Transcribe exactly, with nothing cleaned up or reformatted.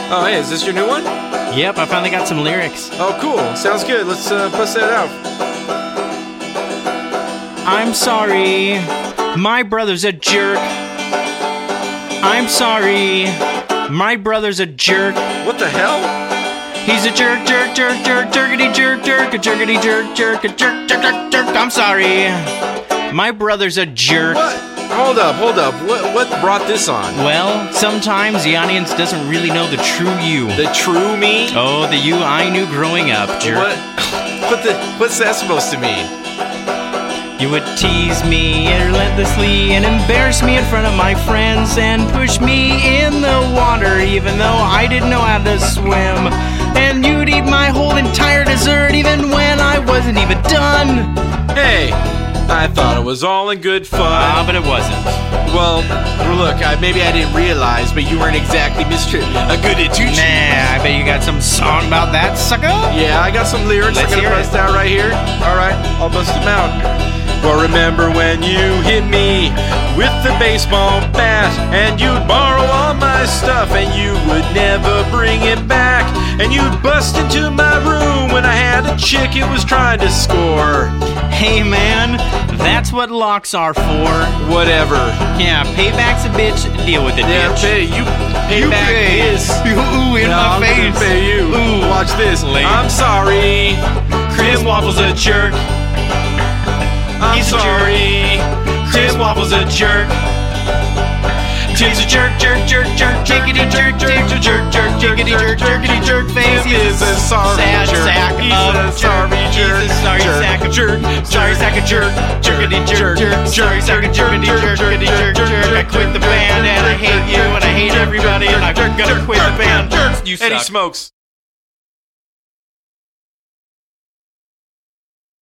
Oh, hey, is this your new one? Yep, I finally got some lyrics. Oh, cool. Sounds good. Let's uh, bust that out. I'm sorry, my brother's a jerk. I'm sorry, my brother's a jerk. What the hell? He's a jerk, jerk, jerk, jerk, jerkity, jerk, jerk, a jerkity, jerk, jerk, a jerk, jerk, jerk, jerk. I'm sorry, my brother's a jerk. What? Hold up, hold up. What what brought this on? Well, sometimes the audience doesn't really know the true you. The true me? Oh, the you I knew growing up, jerk. What? What the? What's that supposed to mean? You would tease me relentlessly and embarrass me in front of my friends and push me in the water even though I didn't know how to swim. And you'd eat my whole entire dessert even when I wasn't even done. Hey, I thought it was all in good fun. Ah, but it wasn't. Well, look, I, maybe I didn't realize, but you weren't exactly Mister a goody two-shoes. Nah, I bet you got some song about that, sucker. Yeah, I got some lyrics Let's I'm gonna hear bust it. out right here. All right, I'll bust them out. Well, remember when you hit me with the baseball bat and you'd borrow all my stuff and you would never bring it back and you'd bust into my room when I had a chick it was trying to score. Hey, man, that's what locks are for. Whatever. Yeah, payback's a bitch. Deal with it, Yeah, bitch. pay you. Pay You back pay. this. Ooh, in No, my I'm face. gonna pay you. Ooh. Watch this. Lame. I'm sorry. Chris Waffle's a jerk. I'm He's a sorry. Chris Waffle's a jerk. He's a jerk, jerk, jerk, jerk, Jiggity jerk, jerk, jerk, jerk, jerk, jiggity jerk, jerkity jerk face. He is a sorry sad jerk. sack He's of a sorry jerk. He's a sorry Jerk. sack of Jerk. Sorry sack of jerk. Jerkity jerk, jerk. Sorry sack of jerkity jerk, jerkity jerk, jerk. I quit the band and I hate you and I hate everybody and I'm gonna quit the band. You suck. Eddie Smokes.